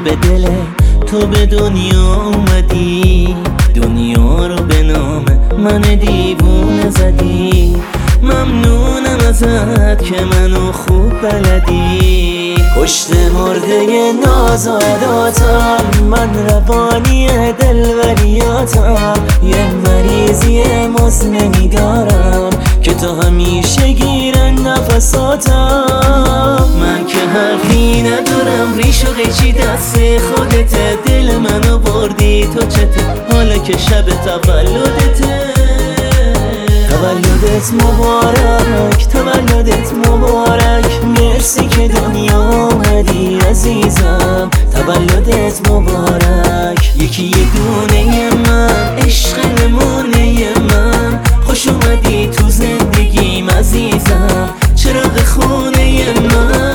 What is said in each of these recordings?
به دل تو به دنیا اومدی، دنیا رو به نام من دیوونه زدی. ممنونم ازت که منو خوب بلدی. پشت مرده نازاداتم من روانی دلبریاتم، یه مریضی مزمنی دارم که تو همیشه گیرن نفساتم. من که حرفی ندارم، ریش و قیچی دست خودت، دل منو بردی تو چته حالا که شب تولدته. تولدت مبارک، تولدت مبارک، مرسی که دنیا اومدی عزیزم. تولدت مبارک، یکی یه دونه من، عشق نمونه من، خوش اومدی تو زندگیم عزیزم، چراغ خونه من.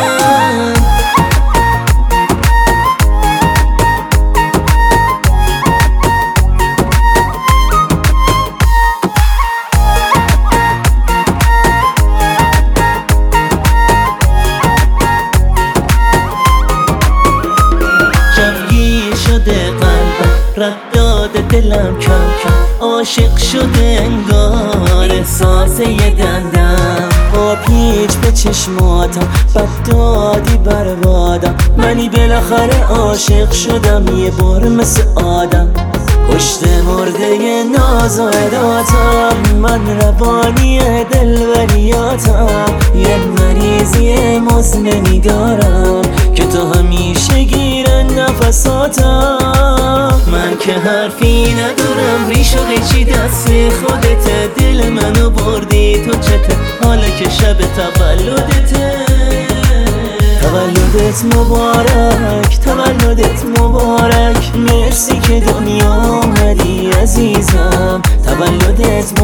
رد داده دلم کم کم، عاشق شده انگار احساس یه دندم. با پیچ به چشماتم بد دادی بربادم، منی بالاخره عاشق شدم یه بار مثل آدم. پشت مرده نازاداتم من روانی دلبریاتم، یه مریضی مزمنی دارم که تو همیشه گیرن نفساتم. من که حرفی ندارم، ریش و قیچی دست خودت، دل منو بردی تو چته حالا که شب تولدته. تولدت مبارک، تولدت مبارک، مرسی که دنیا اومدی عزیزم. تولدت